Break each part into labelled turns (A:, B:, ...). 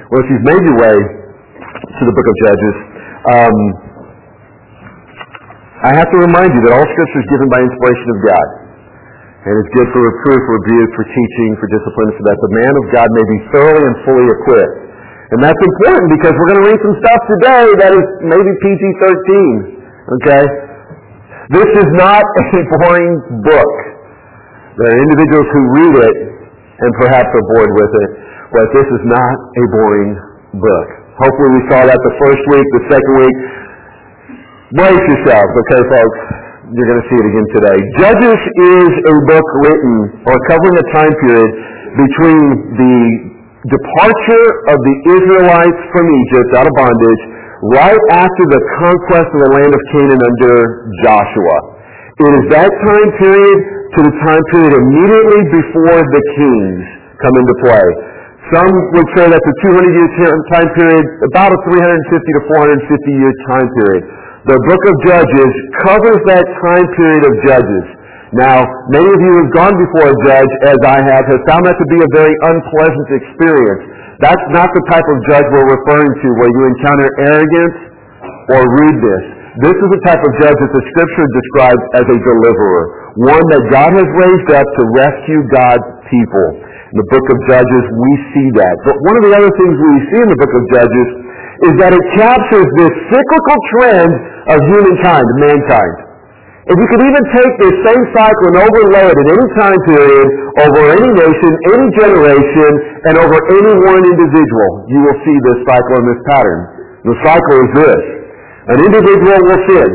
A: Well, if you've made your way to the book of Judges, I have to remind you that all Scripture is given by inspiration of God. And it's good for reproof, rebuke, for teaching, for discipline, so that the man of God may be thoroughly and fully equipped. And that's important because we're going to read some stuff today that is maybe PG-13. Okay? This is not a boring book. There are individuals who read it and perhaps are bored with it, but this is not a boring book. Hopefully we saw that the first week, the second week. Brace yourselves, okay, folks? You're going to see it again today. Judges is a book written or covering a time period between the departure of the Israelites from Egypt out of bondage right after the conquest of the land of Canaan under Joshua. It is that time period to the time period immediately before the kings come into play. Some would say that's a 200-year time period, about a 350 to 450-year time period. The book of Judges covers that time period of Judges. Now, many of you who have gone before a judge, as I have found that to be a very unpleasant experience. That's not the type of judge we're referring to where you encounter arrogance or rudeness. This is the type of judge that the Scripture describes as a deliverer, one that God has raised up to rescue God's people. In the book of Judges, we see that. But one of the other things we see in the book of Judges is that it captures this cyclical trend of humankind, mankind. If you could even take this same cycle and overlay it in any time period, over any nation, any generation, and over any one individual, you will see this cycle and this pattern. The cycle is this. An individual will sin.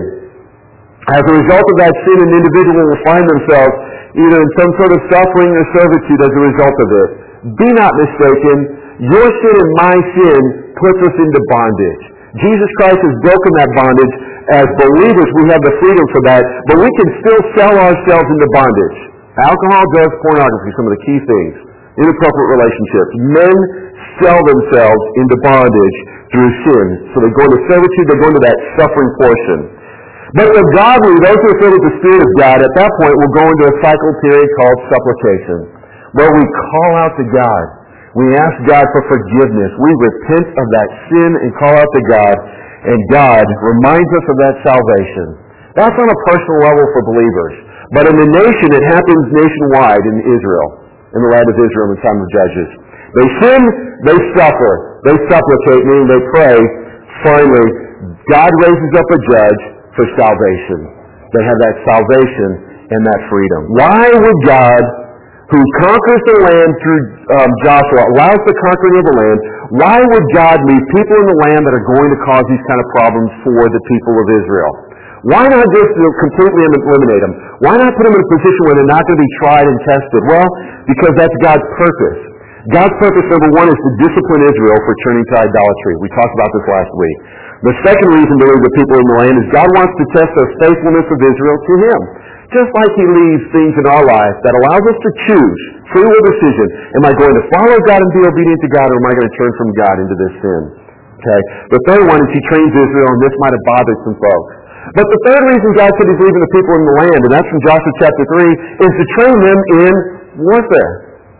A: As a result of that sin, an individual will find themselves either in some sort of suffering or servitude as a result of it. Be not mistaken. Your sin and my sin puts us into bondage. Jesus Christ has broken that bondage. As believers, we have the freedom for that, but we can still sell ourselves into bondage. Alcohol, drugs, pornography, some of the key things. Inappropriate relationships. Men sell themselves into bondage through sin. So they go into servitude, they go into that suffering portion. But the godly, those who are filled with the Spirit of God, at that point will go into a cycle period called supplication, where we call out to God. We ask God for forgiveness. We repent of that sin and call out to God, and God reminds us of that salvation. That's on a personal level for believers. But in the nation, it happens nationwide in Israel, in the land of Israel in the time of Judges. They sin, they suffer. They supplicate, meaning they pray. Finally, God raises up a judge for salvation. They have that salvation and that freedom. Why would God, who conquers the land through Joshua, allows the conquering of the land, why would God leave people in the land that are going to cause these kind of problems for the people of Israel? Why not just completely eliminate them? Why not put them in a position where they're not going to be tried and tested? Well, because that's God's purpose. God's purpose, number one, is to discipline Israel for turning to idolatry. We talked about this last week. The second reason to leave the people in the land is God wants to test the faithfulness of Israel to Him. Just like He leaves things in our life that allows us to choose, free will decision. Am I going to follow God and be obedient to God, or am I going to turn from God into this sin? Okay. The third one is He trains Israel, and this might have bothered some folks. But the third reason God said He's leaving the people in the land, and that's from Joshua chapter 3, is to train them in warfare.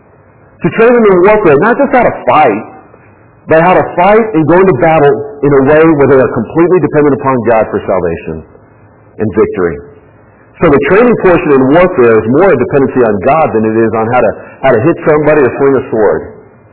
A: To train them in warfare, not just how to fight, but how to fight and go into battle in a way where they are completely dependent upon God for salvation and victory. So the training portion in warfare is more a dependency on God than it is on how to hit somebody or swing a sword.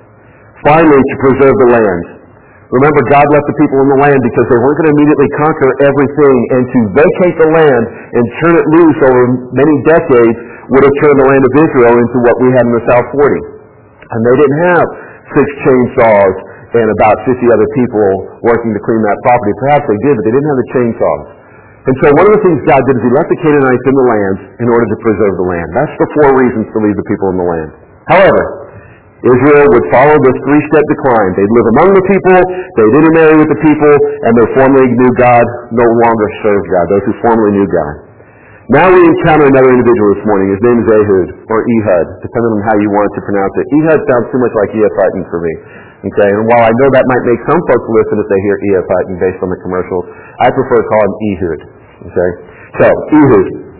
A: Finally, to preserve the land. Remember, God left the people in the land because they weren't going to immediately conquer everything, and to vacate the land and turn it loose over many decades would have turned the land of Israel into what we had in the South 40. And they didn't have 6 chainsaws and about 50 other people working to clean that property. Perhaps they did, but they didn't have the chainsaws. And so one of the things God did is He left the Canaanites in the land in order to preserve the land. That's the 4 reasons to leave the people in the land. However, Israel would follow this 3-step decline. They'd live among the people, they didn't marry with the people, and they formerly knew God no longer served God, those who formerly knew God. Now we encounter another individual this morning. His name is Ehud, or Ehud, depending on how you want to pronounce it. Ehud sounds too much like E.F. Hutton for me. Okay, and while I know that might make some folks listen if they hear E.F. Hutton based on the commercials, I prefer to call him Ehud. Okay, so Ehud.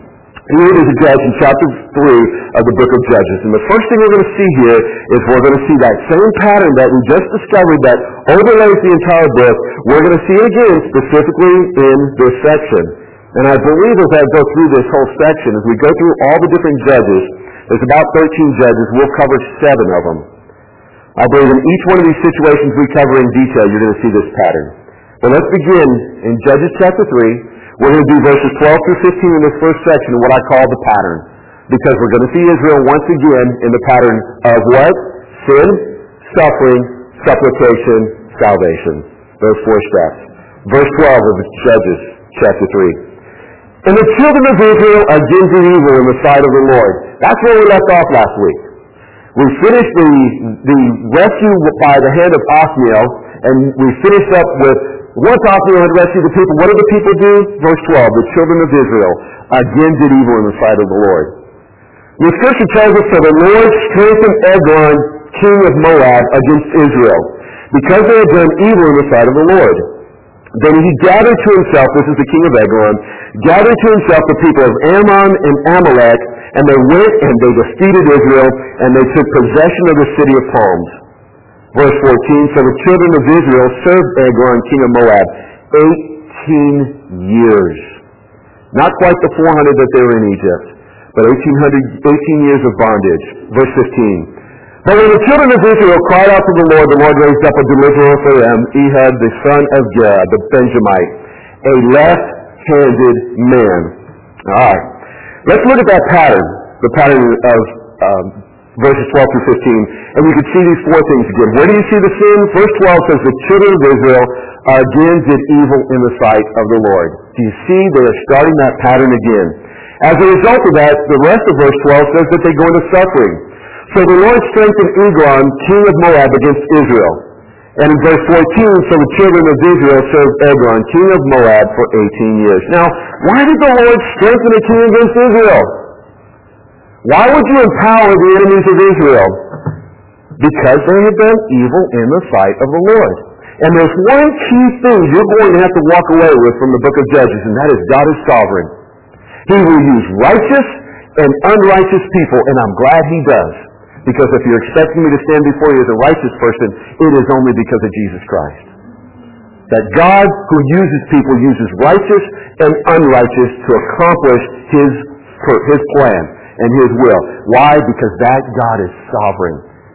A: Here it is a judge in chapter 3 of the book of Judges. And the first thing we're going to see here is we're going to see that same pattern that we just discovered that overlays the entire book. We're going to see it again specifically in this section. And I believe as I go through this whole section, as we go through all the different judges, there's about 13 judges. We'll cover 7 of them. I believe in each one of these situations we cover in detail, you're going to see this pattern. Well, let's begin in Judges chapter 3. We're going to do verses 12 through 15 in this first section of what I call the pattern. Because we're going to see Israel once again in the pattern of what? Sin, suffering, supplication, salvation. Those 4 steps. Verse 12 of Judges chapter 3. And the children of Israel again did evil in the sight of the Lord. That's where we left off last week. We finished the rescue by the hand of Othniel, and we finished up with once Othniel had rescued the people, what did the people do? Verse 12, the children of Israel again did evil in the sight of the Lord. The scripture tells us, so the Lord strengthened Eglon, king of Moab, against Israel, because they had done evil in the sight of the Lord. Then he gathered to himself, this is the king of Eglon, gathered to himself the people of Ammon and Amalek, and they went and they defeated Israel, and they took possession of the city of palms. Verse 14, so the children of Israel served Eglon, king of Moab, 18 years. Not quite the 400 that they were in Egypt, but 18 years of bondage. Verse 15, but when the children of Israel cried out to the Lord raised up a deliverer for them, Ehud, the son of Gad, the Benjamite, a left-handed man. All right. Let's look at that pattern, the pattern of verses 12 through 15, and we can see these 4 things again. Where do you see the sin? Verse 12 says, the children of Israel again did evil in the sight of the Lord. Do you see they are starting that pattern again? As a result of that, the rest of verse 12 says that they go into suffering. So the Lord strengthened Eglon, king of Moab, against Israel. And in verse 14, so the children of Israel served Eglon, king of Moab, for 18 years. Now, why did the Lord strengthen a king against Israel? Why would you empower the enemies of Israel? Because they had done evil in the sight of the Lord. And there's one key thing you're going to have to walk away with from the book of Judges, and that is God is sovereign. He will use righteous and unrighteous people, and I'm glad He does. Because if you're expecting me to stand before you as a righteous person, it is only because of Jesus Christ. That God, who uses people, uses righteous and unrighteous to accomplish His plan and His will. Why? Because that God is sovereign.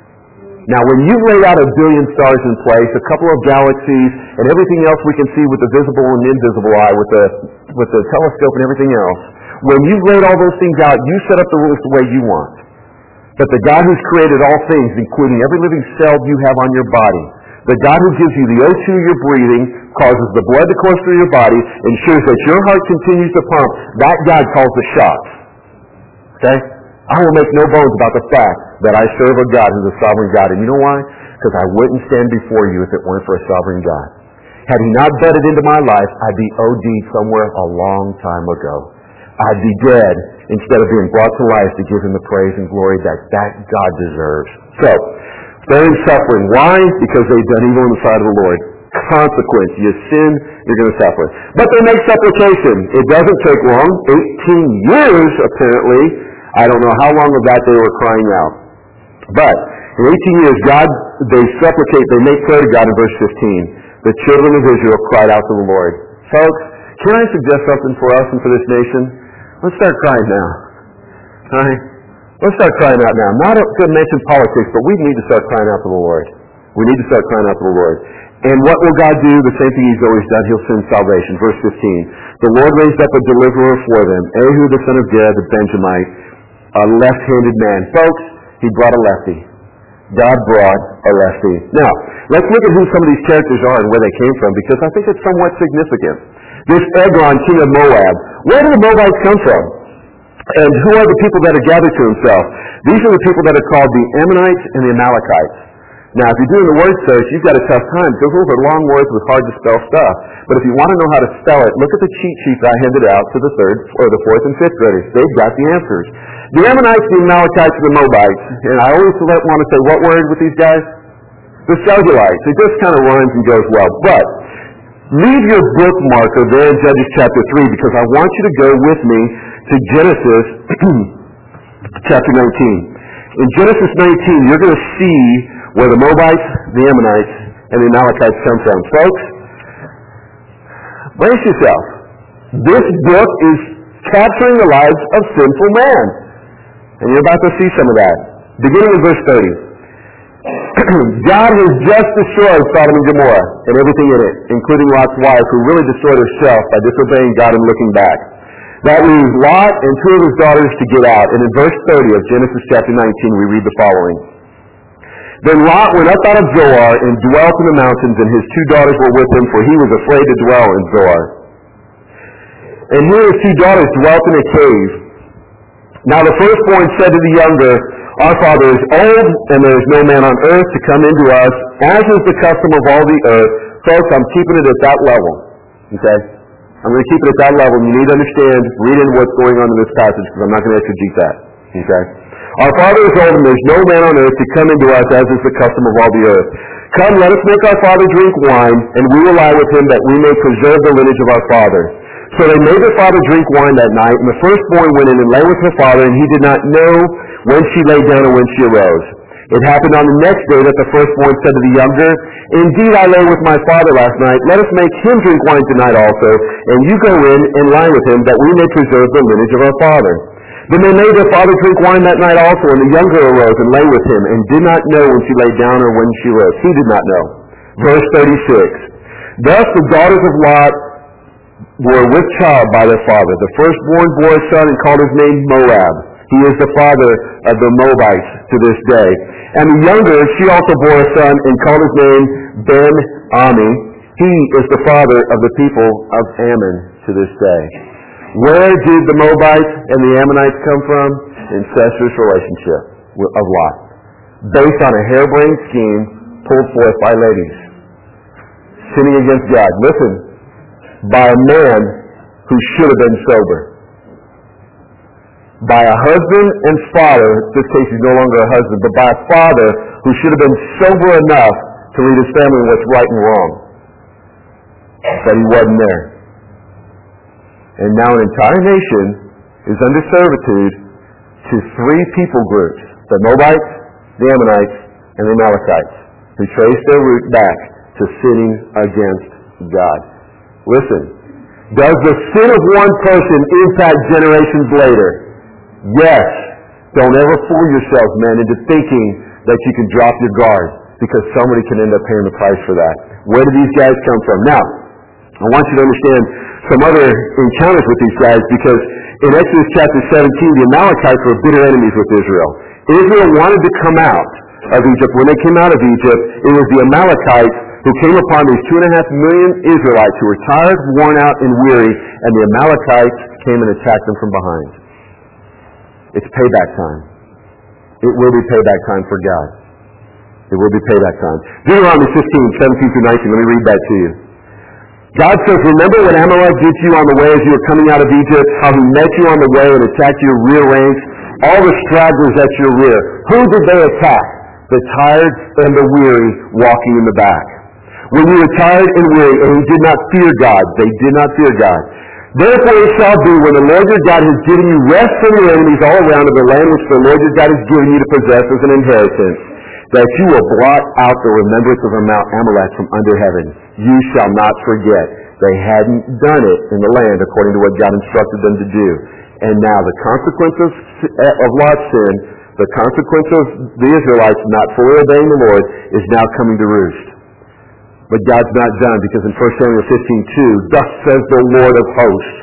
A: Now, when you've laid out 1 billion stars in place, a couple of galaxies, and everything else we can see with the visible and invisible eye, with the telescope and everything else, when you've laid all those things out, you set up the rules the way you want. But the God who's created all things, including every living cell you have on your body, the God who gives you the O2 you're breathing, causes the blood to course through your body, ensures that your heart continues to pump, that God calls the shots. Okay? I will make no bones about the fact that I serve a God who's a sovereign God. And you know why? Because I wouldn't stand before you if it weren't for a sovereign God. Had He not bedded into my life, I'd be OD'd somewhere a long time ago. I'd be dead instead of being brought to life to give Him the praise and glory that God deserves. So, they're in suffering. Why? Because they've done evil on the side of the Lord. Consequence. You sin, you're going to suffer. But they make supplication. It doesn't take long. 18 years, apparently. I don't know how long of that they were crying out. But in 18 years, they supplicate, they make prayer to God in verse 15. The children of Israel cried out to the Lord. Folks, can I suggest something for us and for this nation? Let's start crying now. All right? Let's start crying out now. Not to mention politics, but we need to start crying out to the Lord. We need to start crying out to the Lord. And what will God do? The same thing He's always done. He'll send salvation. Verse 15. The Lord raised up a deliverer for them, Ehud the son of Gad, the Benjamite, a left-handed man. Folks, He brought a lefty. God brought a lefty. Now, let's look at who some of these characters are and where they came from, because I think it's somewhat significant. This Eglon, king of Moab, where do the Moabites come from? And who are the people that are gathered to Himself? These are the people that are called the Ammonites and the Amalekites. Now, if you're doing the word search, you've got a tough time, because those are long words with hard to spell stuff. But if you want to know how to spell it, look at the cheat sheets I handed out to the 3rd or the 4th and 5th graders. They've got the answers. The Ammonites, the Amalekites, and the Moabites. And I always want to say what word with these guys? The Cellulites. It just kind of rhymes and goes well. But Leave your bookmarker there in Judges chapter 3 because I want you to go with me to Genesis chapter 19. In Genesis 19, you're going to see where the Moabites, the Ammonites, and the Amalekites come from. Folks, brace yourself. This book is capturing the lives of sinful man. And you're about to see some of that. Beginning in verse 30. God has just destroyed Sodom and Gomorrah and everything in it, including Lot's wife, who really destroyed herself by disobeying God and looking back. That leaves Lot and two of his daughters to get out. And in verse 30 of Genesis chapter 19, we read the following. Then Lot went up out of Zoar and dwelt in the mountains, and his two daughters were with him, for he was afraid to dwell in Zoar. And here his two daughters dwelt in a cave. Now the firstborn said to the younger, Our father is old, and there is no man on earth to come into us, as is the custom of all the earth. Folks, I'm keeping it at that level. Okay? I'm going to keep it at that level. You need to understand, read in what's going on in this passage, because I'm not going to exegete that. Okay? Our father is old, and there's no man on earth to come into us, as is the custom of all the earth. Come, let us make our father drink wine, and we will lie with him, that we may preserve the lineage of our father. So they made their father drink wine that night, and the firstborn went in and lay with her father, and he did not know when she lay down or when she arose. It happened on the next day that the firstborn said to the younger, Indeed, I lay with my father last night. Let us make him drink wine tonight also, and you go in and lie with him, that we may preserve the lineage of our father. Then they made their father drink wine that night also, and the younger arose and lay with him, and did not know when she lay down or when she rose. He did not know. Verse 36. Thus the daughters of Lot were with child by their father. The firstborn bore a son and called his name Moab. He is the father of the Moabites to this day. And the younger, she also bore a son and called his name Ben-Ami. He is the father of the people of Ammon to this day. Where did the Moabites and the Ammonites come from? Incestuous relationship of Lot. Based on a harebrained scheme pulled forth by ladies. Sinning against God. Listen, by a man who should have been sober. By a husband and father, in this case he's no longer a husband, but by a father who should have been sober enough to lead his family in what's right and wrong. But he wasn't there. And now an entire nation is under servitude to three people groups, the Moabites, the Ammonites, and the Amalekites, who trace their root back to sinning against God. Listen, does the sin of one person impact generations later? Yes. Don't ever fool yourselves, men, into thinking that you can drop your guard, because somebody can end up paying the price for that. Where do these guys come from? Now, I want you to understand some other encounters with these guys, because in Exodus chapter 17, the Amalekites were bitter enemies with Israel. Israel wanted to come out of Egypt. When they came out of Egypt, it was the Amalekites who came upon these 2.5 million Israelites who were tired, worn out, and weary, and the Amalekites came and attacked them from behind. It's payback time. It will be payback time for God. It will be payback time. Deuteronomy 15, 17 through 19. Let me read that to you. God says, remember what Amalek did to you on the way as you were coming out of Egypt, how he met you on the way and attacked your rear ranks, all the stragglers at your rear. Who did they attack? The tired and the weary walking in the back. When you were tired and weary and you did not fear God, they did not fear God. Therefore it shall be, when the Lord your God has given you rest from your enemies all around in the land which the Lord your God has given you to possess as an inheritance, that you will blot out the remembrance of Mount Amalek from under heaven. You shall not forget. They hadn't done it in the land according to what God instructed them to do. And now the consequence of Lot's sin, the consequence of the Israelites not fully obeying the Lord, is now coming to roost. But God's not done, because in 1 Samuel 15:2, thus says the Lord of hosts.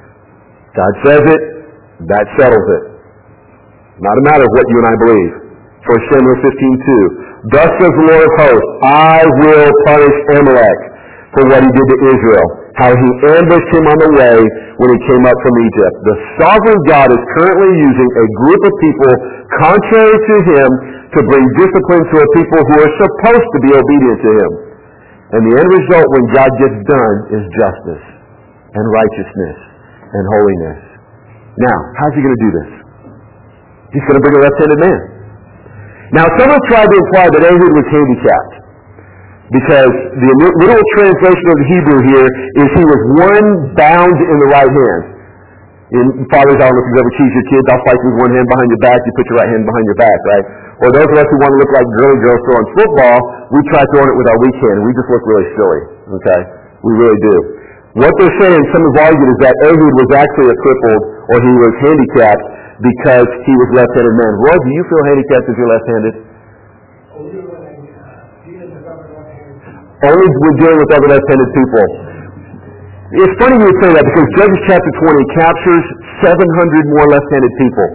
A: God says it, that settles it. Not a matter of what you and I believe. 1 Samuel 15:2, thus says the Lord of hosts, I will punish Amalek for what he did to Israel, how he ambushed him on the way when he came up from Egypt. The sovereign God is currently using a group of people contrary to him to bring discipline to a people who are supposed to be obedient to him. And the end result when God gets done is justice and righteousness and holiness. Now, how's he going to do this? He's going to bring a left-handed man. Now, some have tried to imply that Ehud was handicapped. Because the literal translation of the Hebrew here is he was one bound in the right hand. Fathers, I don't know if you've ever teased your kids, I'll fight you with one hand behind your back, you put your right hand behind your back, right? Or those of us who want to look like girly girls throwing football, we try throwing it with our weak hand, and we just look really silly, okay? We really do. What they're saying, some have argued, is that Ehud was actually a crippled, or he was handicapped, because he was left-handed man. Roy, do you feel handicapped if you're left-handed? Only we're dealing with other left-handed people. It's funny you would say that because Judges chapter 20 captures 700 more left-handed people.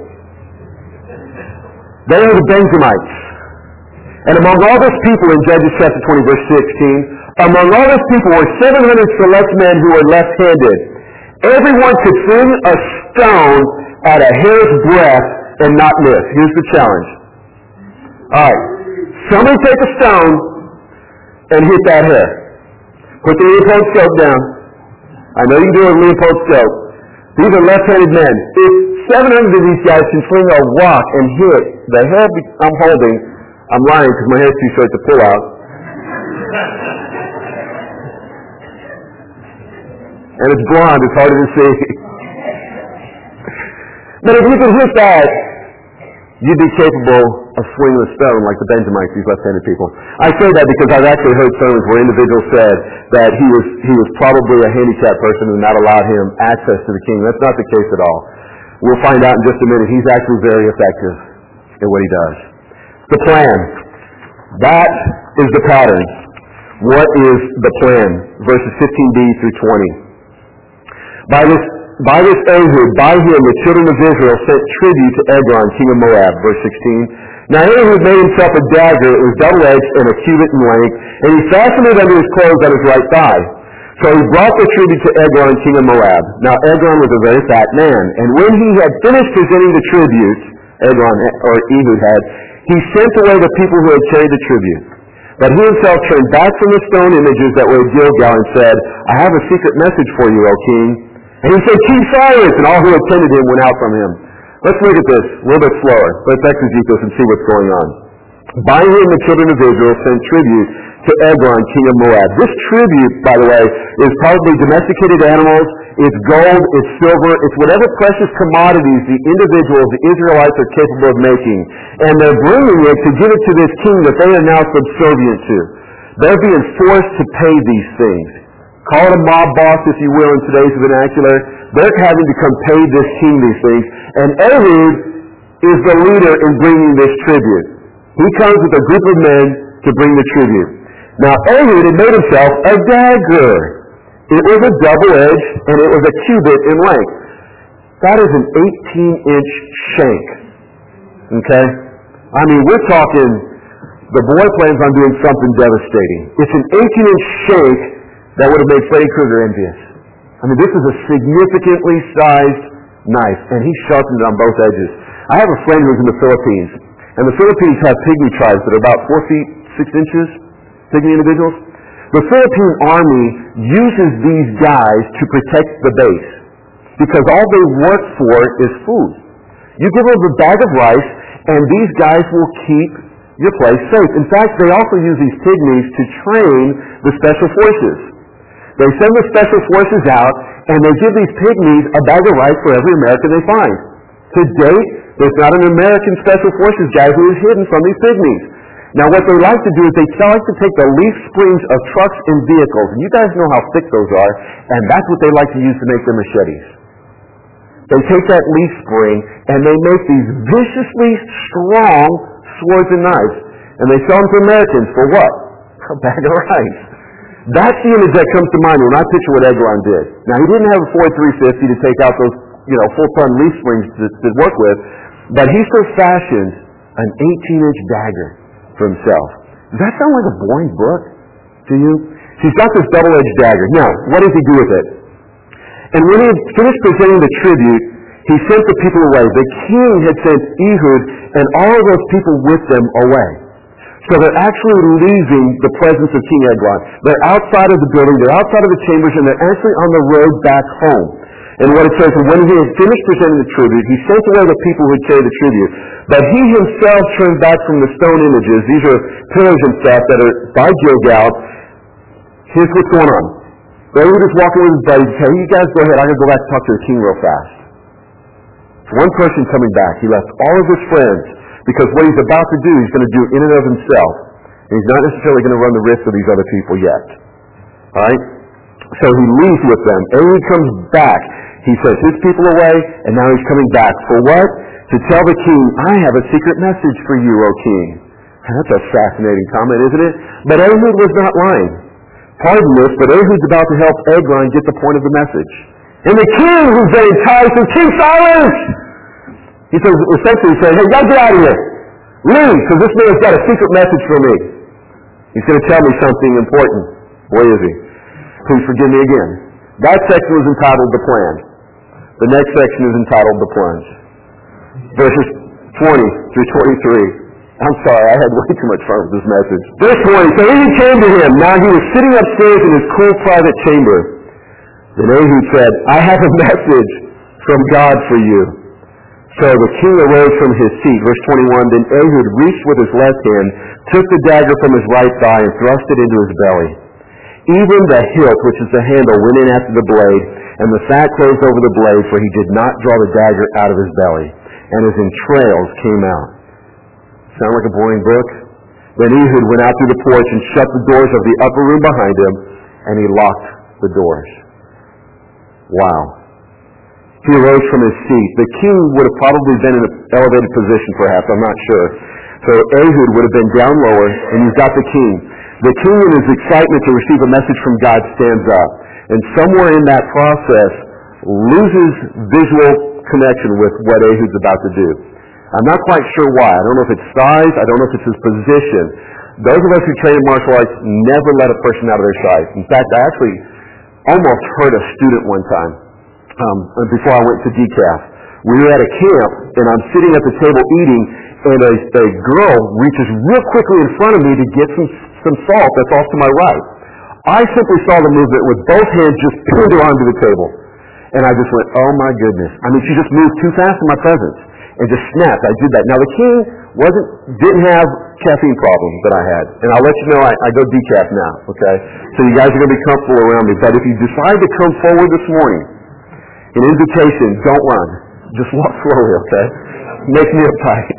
A: They are the Benjamites. And among all those people in Judges chapter 20 verse 16, among all those people were 700 select men who were left-handed. Everyone could swing a stone at a hair's breadth and not miss. Here's the challenge. Alright, somebody take a stone and hit that hair. Put the Leopold scope down. I know you can do it with Leopold scope. These are left-handed men. If 700 of these guys can swing a rock and hit the hair I'm holding, I'm lying because my hair's too short to pull out. And it's blonde, it's harder to see. But if you could hit that, you'd be capable of swinging a stone like the Benjamites, these left-handed people. I say that because I've actually heard sermons where individuals said that he was probably a handicapped person and not allowed him access to the kingdom. That's not the case at all. We'll find out in just a minute. He's actually very effective at what he does. The plan. That is the pattern. What is the plan? Verses 15b through 20. By this Ehud, by him the children of Israel sent tribute to Eglon, king of Moab. Verse 16. Now Ehud made himself a dagger. It was double-edged and a cubit in length, and he fastened it under his clothes on his right thigh. So he brought the tribute to Eglon, king of Moab. Now Eglon was a very fat man, and when he had finished presenting the tribute, Eglon, or Ehud had, he sent away the people who had carried the tribute. But he himself turned back from the stone images that were at Gilgal and said, I have a secret message for you, O king. And he said, keep silence, and all who attended him went out from him. Let's look at this a little bit slower. Let's exegete this and see what's going on. By him the children of Israel sent tribute to Eglon, king of Moab. This tribute, by the way, is probably domesticated animals, it's gold, it's silver, it's whatever precious commodities the individuals, the Israelites, are capable of making. And they're bringing it to give it to this king that they are now subservient to. They're being forced to pay these things. Call it a mob boss, if you will, in today's vernacular. They're having to come pay this king these things. And Ehud is the leader in bringing this tribute. He comes with a group of men to bring the tribute. Now Ehud had made himself a dagger. It was a double-edged, and it was a cubit in length. That is an 18-inch shank. Okay? I mean, we're talking, the boy plans on doing something devastating. It's an 18-inch shank that would have made Freddy Krueger envious. I mean, this is a significantly sized knife, and he sharpened it on both edges. I have a friend who's in the Philippines, and the Philippines have pygmy tribes that are about 4 feet 6 inches, pygmy individuals. The Philippine Army uses these guys to protect the base because all they work for is food. You give them a bag of rice, and these guys will keep your place safe. In fact, they also use these pygmies to train the special forces. They send the special forces out, and they give these pygmies a bag of rice for every American they find. To date, there's not an American special forces guy who is hidden from these pygmies. Now, what they like to do is they like to take the leaf springs of trucks and vehicles, and you guys know how thick those are, and that's what they like to use to make their machetes. They take that leaf spring, and they make these viciously strong swords and knives, and they sell them to Americans for what? A bag of rice. That's the image that comes to mind when I picture what Eglon did. Now, he didn't have a Ford 350 to take out those, full-ton leaf springs to work with, but he still fashioned an 18-inch dagger for himself. Does that sound like a boring book to you? He's got this double-edged dagger. Now, what does he do with it? And when he had finished presenting the tribute, he sent the people away. The king had sent Ehud and all of those people with them away. So they're actually leaving the presence of King Eglon. They're outside of the building, they're outside of the chambers, and they're actually on the road back home. And what it says, when he had finished presenting the tribute, he sent away the people who had carried the tribute. But he himself turned back from the stone images. These are pillars and stuff that are by Gilgal. Here's what's going on. Ehud is walking with his buddies. Hey, you guys go ahead. I'm going to go back and talk to the king real fast. It's one person coming back. He left all of his friends because what he's about to do, he's going to do in and of himself. And he's not necessarily going to run the risk of these other people yet. All right? So he leaves with them. Ehud comes back. He sends his people away, and now he's coming back. For what? To tell the king, I have a secret message for you, O king. And that's a fascinating comment, isn't it? But Ehud was not lying. Pardon this, but Ehud's about to help Eglon get the point of the message. And the king, who's very enticed, says, King, silence! He says, essentially, hey, you got to get out of here. Leave, because this man's got a secret message for me. He's going to tell me something important. Where is he? Please forgive me again. That section was entitled The Plan. The next section is entitled The Plunge. Verses 20 through 23. I'm sorry, I had way too much fun with this message. Verse 20, so Ehud came to him. Now he was sitting upstairs in his cool private chamber. Then Ehud said, I have a message from God for you. So the king arose from his seat. Verse 21, then Ehud reached with his left hand, took the dagger from his right thigh, and thrust it into his belly. Even the hilt, which is the handle, went in after the blade, and the fat closed over the blade, for he did not draw the dagger out of his belly, and his entrails came out. Sound like a boring book? Then Ehud went out through the porch and shut the doors of the upper room behind him, and he locked the doors. Wow. He arose from his seat. The king would have probably been in an elevated position, perhaps. I'm not sure. So Ehud would have been down lower, and you've got the king. The king, in his excitement to receive a message from God, stands up. And somewhere in that process, loses visual connection with what Ehud's about to do. I'm not quite sure why. I don't know if it's size. I don't know if it's his position. Those of us who train in martial arts never let a person out of their sight. In fact, I actually almost hurt a student one time before I went to decaf. We were at a camp, and I'm sitting at the table eating, and a girl reaches real quickly in front of me to get some salt that's off to my right. I simply saw the movement with both hands just pinned her onto the table. And I just went, oh my goodness. I mean, she just moved too fast in my presence. And just snapped. I did that. Now the king didn't have caffeine problems that I had. And I'll let you know I go decaf now, okay? So you guys are going to be comfortable around me. But if you decide to come forward this morning, an invitation, don't run. Just walk slowly, okay? Make me uptight.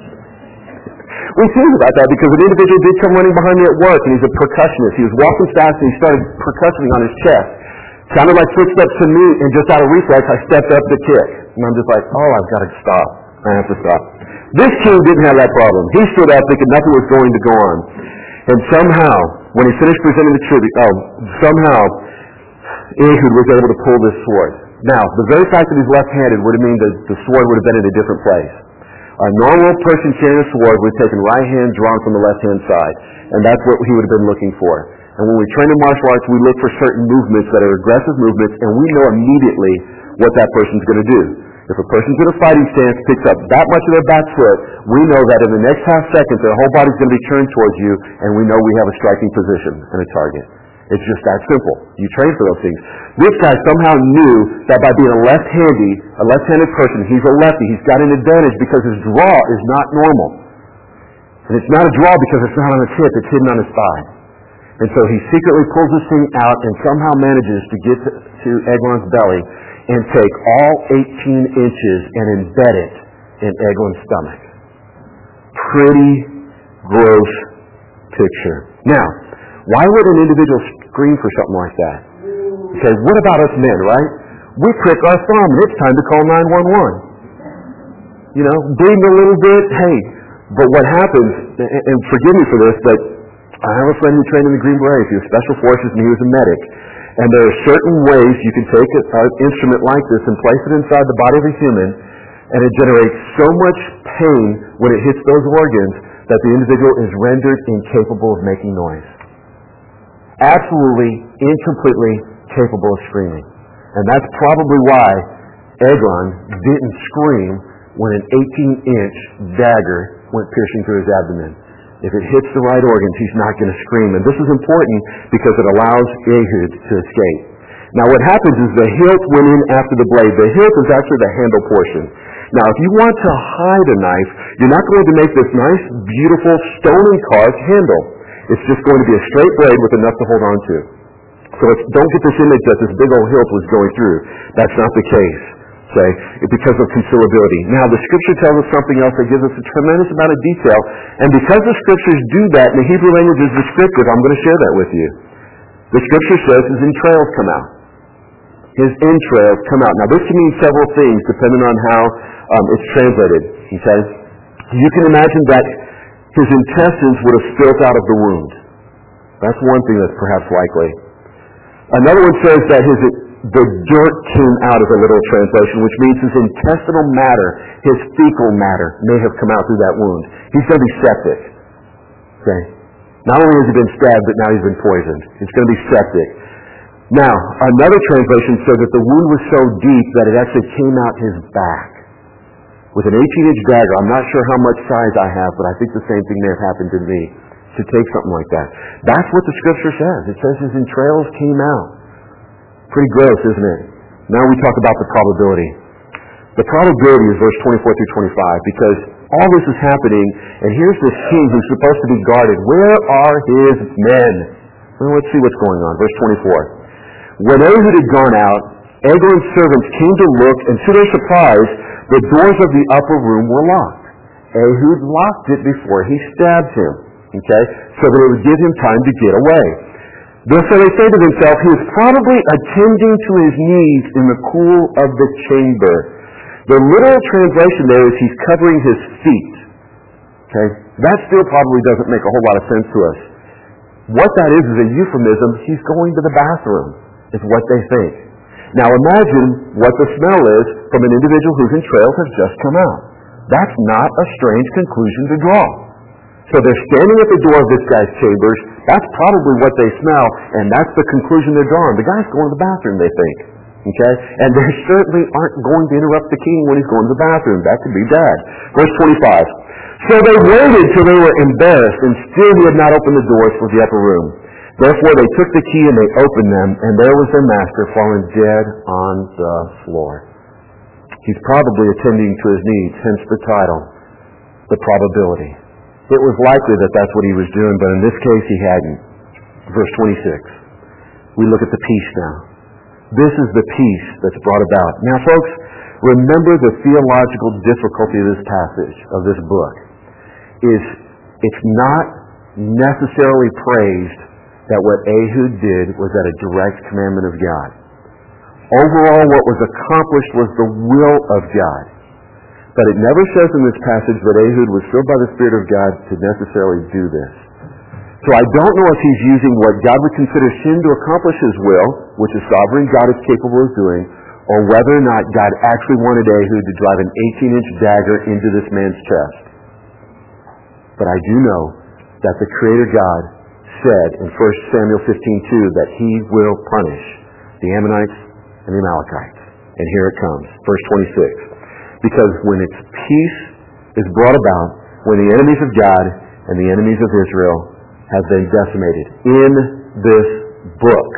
A: We think about that because an individual did come running behind me at work, and he's a percussionist. He was walking fast, and he started percussioning on his chest. Sounded like footsteps to me, and just out of reflex, I stepped up to kick. And I'm just like, oh, I've got to stop. I have to stop. This king didn't have that problem. He stood up thinking nothing was going to go on. And somehow, when he finished presenting the tribute, somehow, Ehud was able to pull this sword. Now, the very fact that he's left-handed would have mean that the sword would have been in a different place. A normal person carrying a sword would have taken right hand drawn from the left-hand side. And that's what he would have been looking for. And when we train in martial arts, we look for certain movements that are aggressive movements, and we know immediately what that person's going to do. If a person's in a fighting stance, picks up that much of their back foot, we know that in the next half second, their whole body's going to be turned towards you, and we know we have a striking position and a target. It's just that simple. You train for those things. This guy somehow knew that by being a left-handed person, he's a lefty. He's got an advantage because his draw is not normal. And it's not a draw because it's not on his hip. It's hidden on his thigh. And so he secretly pulls this thing out and somehow manages to get to Eglon's belly and take all 18 inches and embed it in Eglon's stomach. Pretty gross picture. Now, why would an individual scream for something like that? Okay, what about us men, right? We prick our thumb and it's time to call 911. You know, bleeding a little bit, hey. But what happens, and forgive me for this, but I have a friend who trained in the Green Berets. He was Special Forces and he was a medic. And there are certain ways you can take an instrument like this and place it inside the body of a human, and it generates so much pain when it hits those organs that the individual is rendered incapable of making noise. Absolutely, incompletely capable of screaming. And that's probably why Eglon didn't scream when an 18-inch dagger went piercing through his abdomen. If it hits the right organs, he's not going to scream. And this is important because it allows Ehud to escape. Now what happens is the hilt went in after the blade. The hilt is actually the handle portion. Now if you want to hide a knife, you're not going to make this nice, beautiful, stone-carved handle. It's just going to be a straight blade with enough to hold on to. So don't get this image that this big old hilt was going through. That's not the case. Okay? Because of concealability. Now the Scripture tells us something else that gives us a tremendous amount of detail. And because the Scriptures do that, and the Hebrew language is descriptive, I'm going to share that with you. The Scripture says his entrails come out. His entrails come out. Now this can mean several things depending on how it's translated. Okay? You can imagine that his intestines would have spilt out of the wound. That's one thing that's perhaps likely. Another one says that the dirt came out as a literal translation, which means his intestinal matter, his fecal matter, may have come out through that wound. He's going to be septic. Okay? Not only has he been stabbed, but now he's been poisoned. He's going to be septic. Now, another translation said that the wound was so deep that it actually came out his back. With an 18-inch dagger, I'm not sure how much size I have, but I think the same thing may have happened to me, to take something like that. That's what the Scripture says. It says his entrails came out. Pretty gross, isn't it? Now we talk about the probability. The probability is verse 24 through 25, because all this is happening, and here's this king who's supposed to be guarded. Where are his men? Well, let's see what's going on. Verse 24. When Ehud had gone out, Eglon's servants came to look, and to their surprise, the doors of the upper room were locked. Ehud locked it before he stabbed him, okay, so that it would give him time to get away. So they say to themselves, he is probably attending to his needs in the cool of the chamber. The literal translation there is he's covering his feet. Okay? That still probably doesn't make a whole lot of sense to us. What that is a euphemism. He's going to the bathroom, is what they think. Now imagine what the smell is from an individual whose entrails have just come out. That's not a strange conclusion to draw. So they're standing at the door of this guy's chambers. That's probably what they smell, and that's the conclusion they're drawing. The guy's going to the bathroom, they think. Okay? And they certainly aren't going to interrupt the king when he's going to the bathroom. That could be bad. Verse 25. So they waited till they were embarrassed, and still he had not opened the doors for the upper room. Therefore they took the key and they opened them, and there was their master fallen dead on the floor. He's probably attending to his needs, hence the title, The Probability. It was likely that that's what he was doing, but in this case he hadn't. Verse 26. We look at the peace now. This is the peace that's brought about. Now folks, remember the theological difficulty of this passage, of this book, is it's not necessarily praised that what Ehud did was at a direct commandment of God. Overall, what was accomplished was the will of God. But it never says in this passage that Ehud was filled by the Spirit of God to necessarily do this. So I don't know if he's using what God would consider sin to accomplish his will, which a sovereign God is capable of doing, or whether or not God actually wanted Ehud to drive an 18-inch dagger into this man's chest. But I do know that the Creator God said in 1 Samuel 15:2 that he will punish the Ammonites and the Amalekites. And here it comes, verse 26. Because when its peace is brought about, when the enemies of God and the enemies of Israel have been decimated in this book,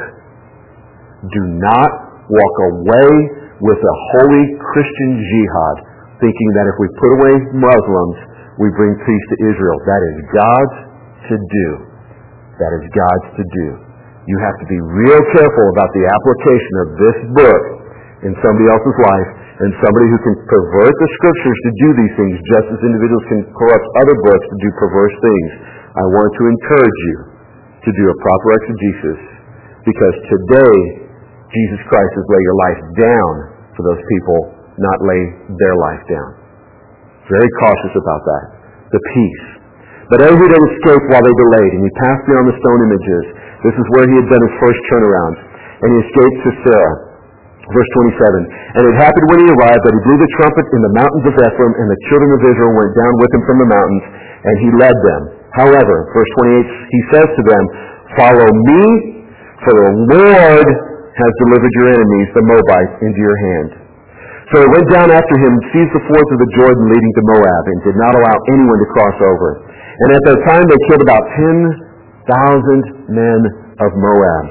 A: do not walk away with a holy Christian jihad, thinking that if we put away Muslims, we bring peace to Israel. That is God's to do. That is God's to do. You have to be real careful about the application of this book in somebody else's life, and somebody who can pervert the Scriptures to do these things, just as individuals can corrupt other books to do perverse things. I want to encourage you to do a proper exegesis, because today Jesus Christ has laid your life down for those people, not lay their life down. Very cautious about that. The peace. But Ehud had escaped while they delayed, and he passed beyond the stone images. This is where he had done his first turnaround. And he escaped Sisera. Verse 27. And it happened when he arrived that he blew the trumpet in the mountains of Ephraim, and the children of Israel went down with him from the mountains, and he led them. However, verse 28, he says to them, follow me, for the Lord has delivered your enemies, the Moabites, into your hand. So they went down after him, seized the fords of the Jordan leading to Moab, and did not allow anyone to cross over. And at that time they killed about 10,000 men of Moab.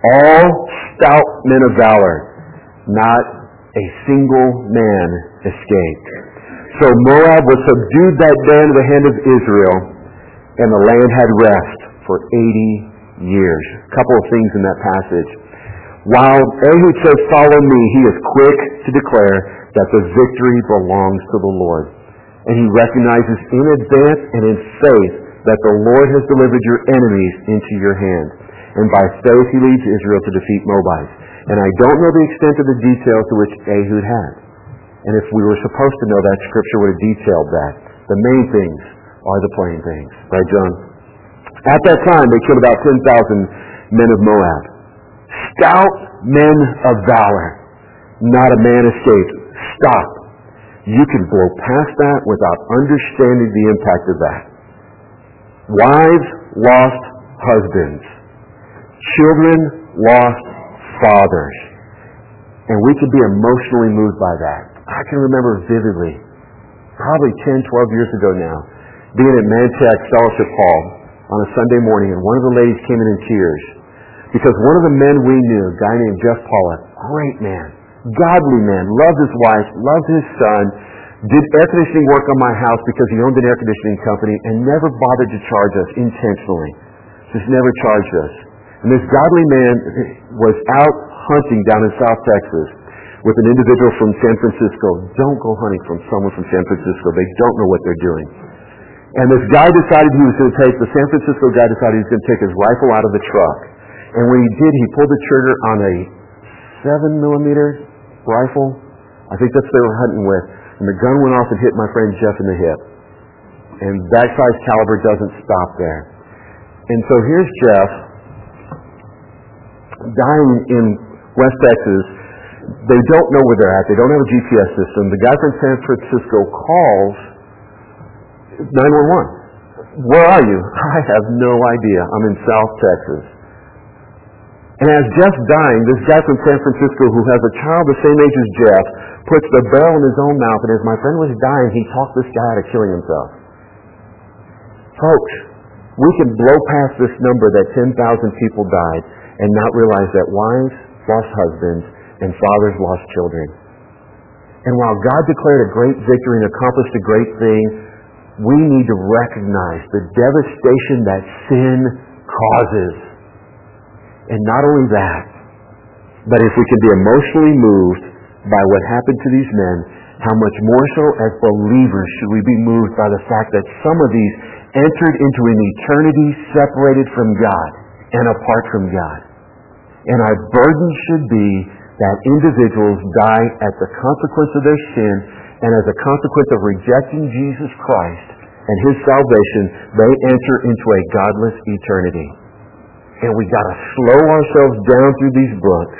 A: All stout men of valor. Not a single man escaped. So Moab was subdued that day into the hand of Israel, and the land had rest for 80 years. A couple of things in that passage. While Ehud says, "Follow me," he is quick to declare that the victory belongs to the Lord. And he recognizes in advance and in faith that the Lord has delivered your enemies into your hand. And by faith he leads Israel to defeat Moabites. And I don't know the extent of the details to which Ehud had. And if we were supposed to know that, Scripture would have detailed that. The main things are the plain things. Right, John? At that time, they killed about 10,000 men of Moab. Stout men of valor. Not a man escaped. Stop. You can blow past that without understanding the impact of that. Wives lost husbands. Children lost fathers. And we can be emotionally moved by that. I can remember vividly, probably 10, 12 years ago now, being at Mantech Fellowship Hall on a Sunday morning, and one of the ladies came in tears because one of the men we knew, a guy named Jeff Pollock, great man, godly man, loved his wife, loved his son, did air conditioning work on my house because he owned an air conditioning company and never bothered to charge us intentionally. Just never charged us. And this godly man was out hunting down in South Texas with an individual from San Francisco. Don't go hunting from someone from San Francisco. They don't know what they're doing. And this guy decided he was going to take, the San Francisco guy decided he was going to take his rifle out of the truck. And when he did, he pulled the trigger on a 7mm rifle. I think that's what they were hunting with. And the gun went off and hit my friend Jeff in the hip. And that size caliber doesn't stop there. And so here's Jeff dying in West Texas. They don't know where they're at. They don't have a GPS system. The guy from San Francisco calls 911. Where are you? I have no idea. I'm in South Texas. And as Jeff's dying, this guy from San Francisco who has a child the same age as Jeff puts the barrel in his own mouth, and as my friend was dying, he talked this guy out of killing himself. Folks, we can blow past this number that 10,000 people died and not realize that wives lost husbands and fathers lost children. And while God declared a great victory and accomplished a great thing, we need to recognize the devastation that sin causes. And not only that, but if we can be emotionally moved by what happened to these men, how much more so as believers should we be moved by the fact that some of these entered into an eternity separated from God and apart from God. And our burden should be that individuals die at the consequence of their sin, and as a consequence of rejecting Jesus Christ and His salvation, they enter into a godless eternity. And we got to slow ourselves down through these books,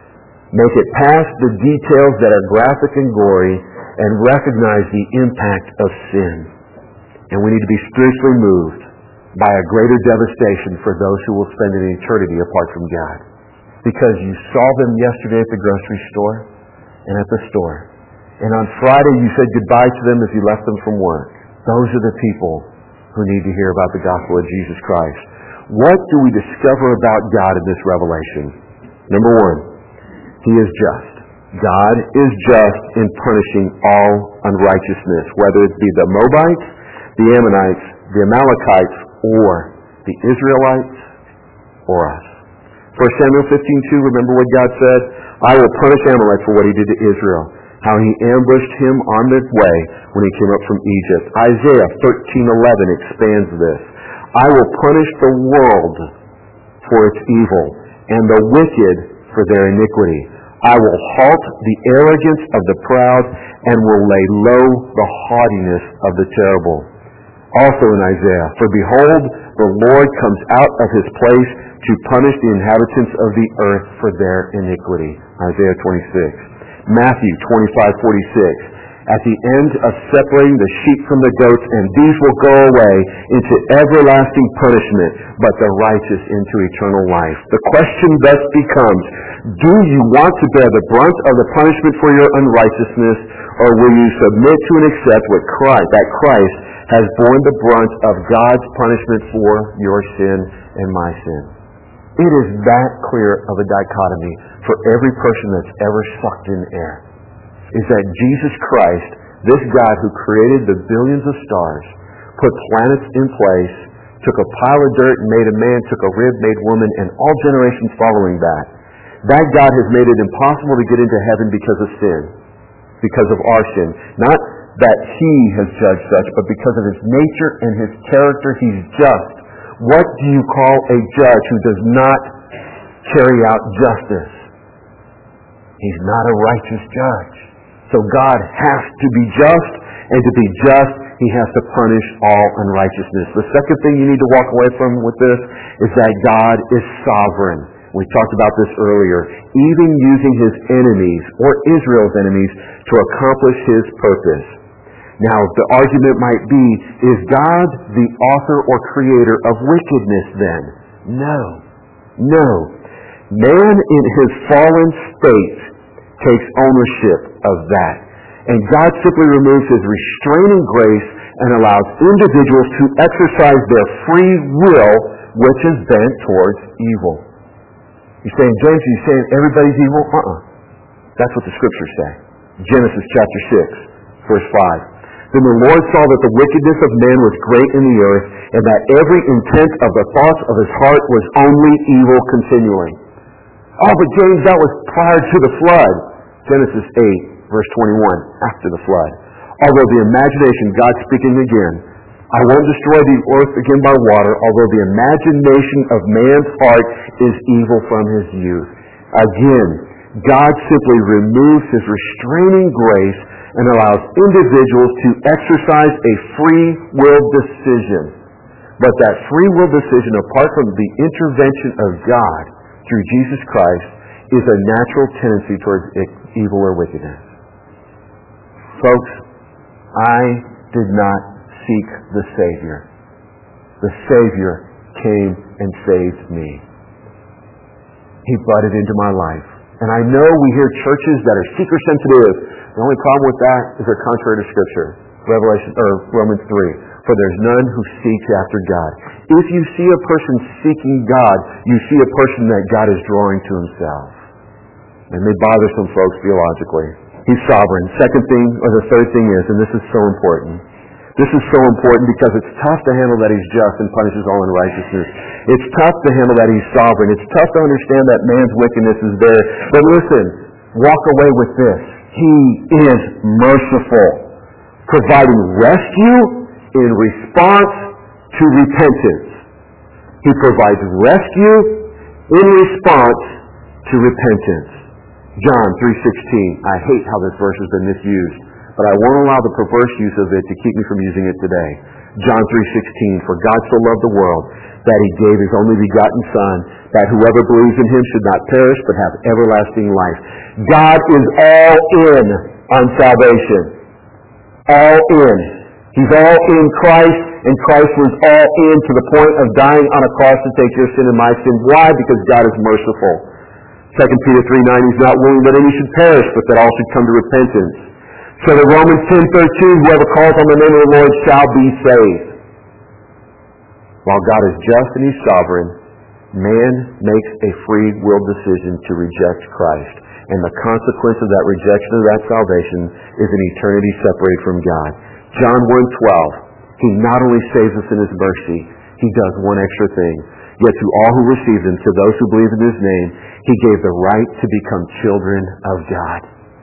A: make it past the details that are graphic and gory, and recognize the impact of sin. And we need to be spiritually moved by a greater devastation for those who will spend an eternity apart from God. Because you saw them yesterday at the grocery store and at the store. And on Friday you said goodbye to them as you left them from work. Those are the people who need to hear about the gospel of Jesus Christ. What do we discover about God in this revelation? Number one, He is just. God is just in punishing all unrighteousness, whether it be the Moabites, the Ammonites, the Amalekites, or the Israelites, or us. 1 Samuel 15:2, remember what God said? I will punish Amalek for what he did to Israel, how he ambushed him on the way when he came up from Egypt. Isaiah 13:11 expands this. I will punish the world for its evil, and the wicked for their iniquity. I will halt the arrogance of the proud, and will lay low the haughtiness of the terrible. Also in Isaiah, for behold, the Lord comes out of his place to punish the inhabitants of the earth for their iniquity. Isaiah 26. Matthew 25:46. At the end of separating the sheep from the goats, and these will go away into everlasting punishment, but the righteous into eternal life. The question thus becomes, do you want to bear the brunt of the punishment for your unrighteousness, or will you submit to and accept that Christ has borne the brunt of God's punishment for your sin and my sin? It is that clear of a dichotomy for every person that's ever sucked in air. Is that Jesus Christ, this God who created the billions of stars, put planets in place, took a pile of dirt and made a man, took a rib, made woman, and all generations following that. That God has made it impossible to get into heaven because of sin, because of our sin. Not that He has judged such, but because of His nature and His character, He's just. What do you call a judge who does not carry out justice? He's not a righteous judge. So God has to be just, and to be just, He has to punish all unrighteousness. The second thing you need to walk away from with this is that God is sovereign. We talked about this earlier. Even using His enemies, or Israel's enemies, to accomplish His purpose. Now, the argument might be, is God the author or creator of wickedness then? No. No. Man in his fallen state takes ownership of that. And God simply removes His restraining grace and allows individuals to exercise their free will, which is bent towards evil. You're saying, James, are you saying everybody's evil? That's what the Scriptures say. Genesis chapter 6, verse 5. Then the Lord saw that the wickedness of man was great in the earth, and that every intent of the thoughts of his heart was only evil continually. Oh, but James, that was prior to the flood. Genesis 8, verse 21, after the flood. Although the imagination, God speaking again, I won't destroy the earth again by water, although the imagination of man's heart is evil from his youth. Again, God simply removes His restraining grace and allows individuals to exercise a free will decision. But that free will decision, apart from the intervention of God through Jesus Christ, is a natural tendency towards evil or wickedness. Folks, I did not seek the Savior. The Savior came and saved me. He butted into my life. And I know we hear churches that are seeker-sensitive. The only problem with that is they're contrary to Scripture. Romans 3. For there's none who seeks after God. If you see a person seeking God, you see a person that God is drawing to Himself. And may bother some folks theologically. He's sovereign. Second thing, or the third thing is, and this is so important. This is so important because it's tough to handle that He's just and punishes all unrighteousness. It's tough to handle that He's sovereign. It's tough to understand that man's wickedness is there. But listen, walk away with this. He is merciful, providing rescue in response to repentance. He provides rescue in response to repentance. John 3:16. I hate how this verse has been misused, but I won't allow the perverse use of it to keep me from using it today. John 3:16. For God so loved the world that He gave His only begotten Son, that whoever believes in Him should not perish but have everlasting life. God is all in on salvation. All in. He's all in Christ, and Christ was all in to the point of dying on a cross to take your sin and my sin. Why? Because God is merciful. 2 Peter 3:9, He's not willing that any should perish, but that all should come to repentance. So the Romans 10:13, whoever calls on the name of the Lord shall be saved. While God is just and He's sovereign, man makes a free will decision to reject Christ. And the consequence of that rejection of that salvation is an eternity separated from God. John 1:12, He not only saves us in His mercy, He does one extra thing. Yet to all who receive Him, to those who believe in His name, He gave the right to become children of God.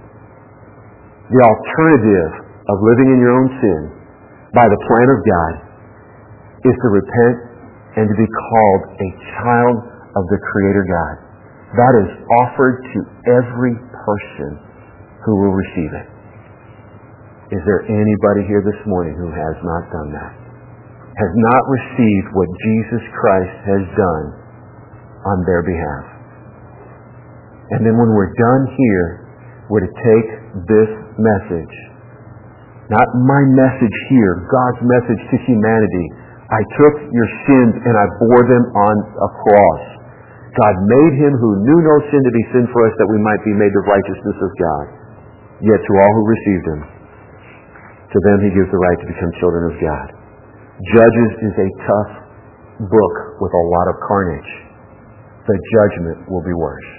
A: The alternative of living in your own sin by the plan of God is to repent and to be called a child of the Creator God. That is offered to every person who will receive it. Is there anybody here this morning who has not done that? Has not received what Jesus Christ has done on their behalf? And then when we're done here, we're to take this message, not my message here, God's message to humanity. I took your sins and I bore them on a cross. God made Him who knew no sin to be sin for us, that we might be made the righteousness of God. Yet to all who received Him, to them He gives the right to become children of God. Judges is a tough book with a lot of carnage. the judgment will be worse.